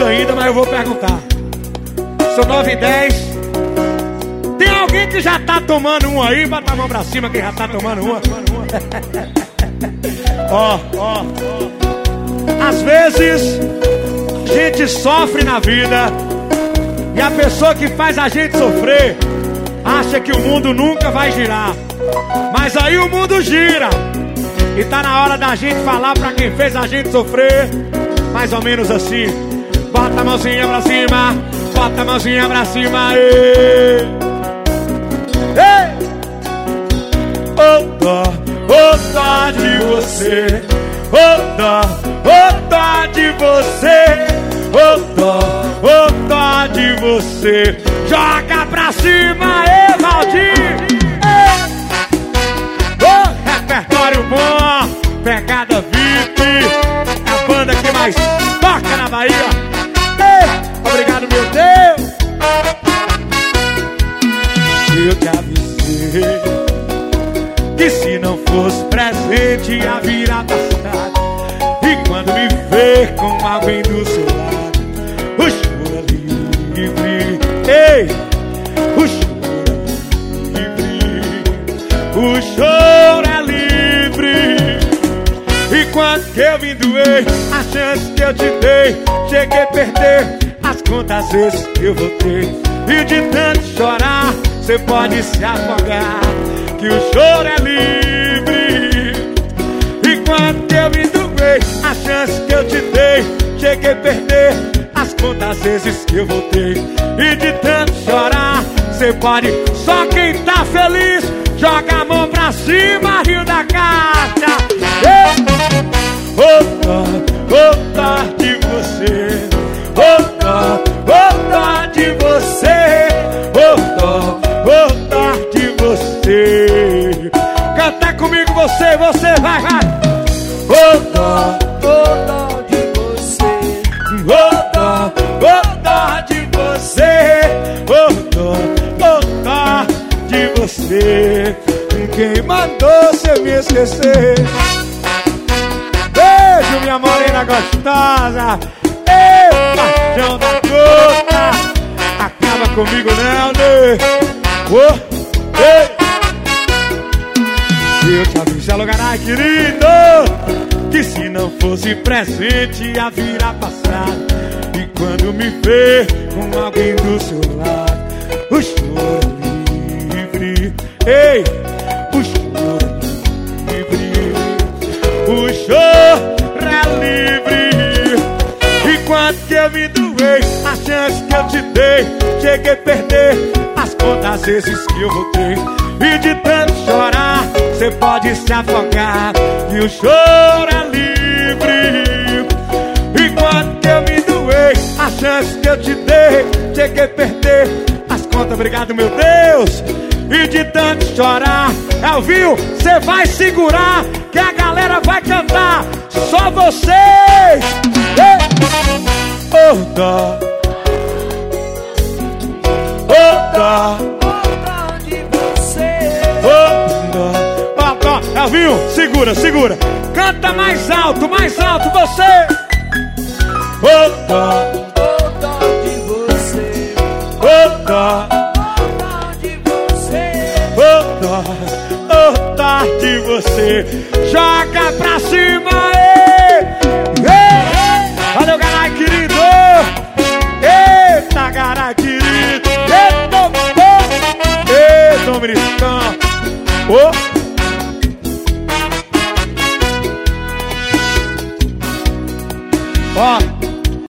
ainda, mas eu vou perguntar. São 9h10. Tem alguém que já tá tomando um aí? Bota a mão pra cima quem já tá tomando uma. Ó. Às vezes a gente sofre na vida e a pessoa que faz a gente sofrer acha que o mundo nunca vai girar. Mas aí o mundo gira. E tá na hora da gente falar pra quem fez a gente sofrer mais ou menos assim. Bota a mãozinha pra cima, bota a mãozinha pra cima. Ei! Ô dó de você, ô dó de você, ô dó de você. Joga pra cima, Valdir! Ô repertório bom, pegada VIP, é a banda que mais toca na Bahia. Obrigado, meu Deus. Eu te avisei que se não fosse presente ia virar passado. E quando me ver com alguém do seu lado, o choro é livre. Ei, o choro é livre. O choro é livre. E quando que eu me doei, a chance que eu te dei, cheguei a perder as contas vezes que eu voltei. E de tanto chorar, cê pode se afogar, que o choro é livre. E quando que eu me doei, a chance que eu te dei, cheguei a perder as contas vezes que eu voltei. E de tanto chorar, cê pode. Só quem tá feliz, joga a mão pra cima, Rio da Caixa. Ô dó de você, ô dó de você, ô dó de você. Canta comigo você vai. Ô dó de você, ô dó de você, ô dó de você. Quem mandou cê me esquecer? Beijo, minha morena gostosa. Ei, paixão da gota, acaba comigo não, né? Eu te aviso, alô, carai, querido, que se não fosse presente ia virar passado. E quando me ver com alguém do seu lado, o choro é livre. Ei, o choro é livre. O choro é livre. E quando que eu me doei, a chance que eu te dei, cheguei a perder as contas vezes que eu voltei. E de tanto chorar, cê pode se afogar, e o choro é livre. E quando que eu me doei, a chance que eu te dei, cheguei a perder as contas. Obrigado, meu Deus. E de tanto chorar, Elvinho, cê vai segurar, que a galera vai cantar, só vocês. Ô dó, ô dó de você, ô dó. Elvinho, segura, canta mais alto você. Ô dó de você, ô dó de você, ô dó de você. Joga pra cima, valeu, garai, querido. Eita, garai, querido. Eita, Dominicão. Ó,